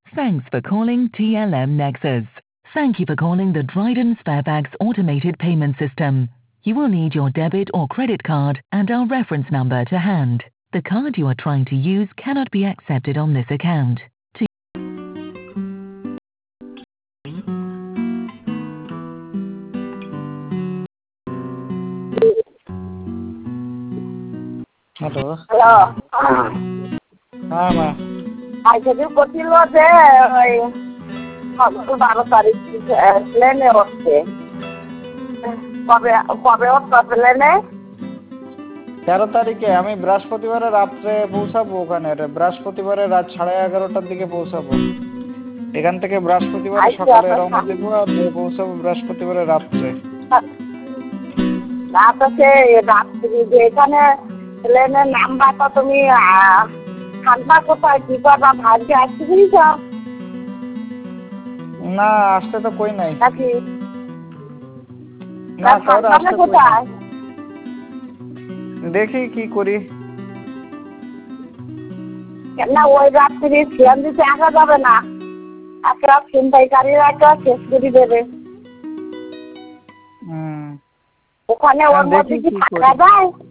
Thanks for calling TLM Nexus. Thank you for calling the Dryden Sparebags automated payment system. You will need your debit or credit card and our reference number to hand. The card you are trying to use cannot be accepted on this account. To Hello. Hello. Ma. আজকে যে করছিল যে ওই 12 তারিখ প্লেনে উঠছে কবে কবে উঠছে প্লেনে 13 তারিখে আমি বৃহস্পতিবারে রাত্রে পৌঁছাবো ওখানে বৃহস্পতিবারে রাত 11:30টার দিকে পৌঁছাবো এখান থেকে বৃহস্পতিবারে সকালে রওনা দেবো আর পৌঁছাবো বৃহস্পতিবারে রাত্রে না তো সে রাত্রি যে এখানে প্লেনের নাম্বারটা তুমি খানপা কোথায় কি করবা ভাগ্যে আসতে দিয়েছ না আসতে তো কই নাই নাকি না কারো আসতে কোথায় দেখি কি করি না ওই রাত্রি সিএম দিতে আসা যাবে না একটা ছিনতাইকারীরা একটা শেষ করে দেবে ওখানে ওর মধ্যে কি থাকা যায়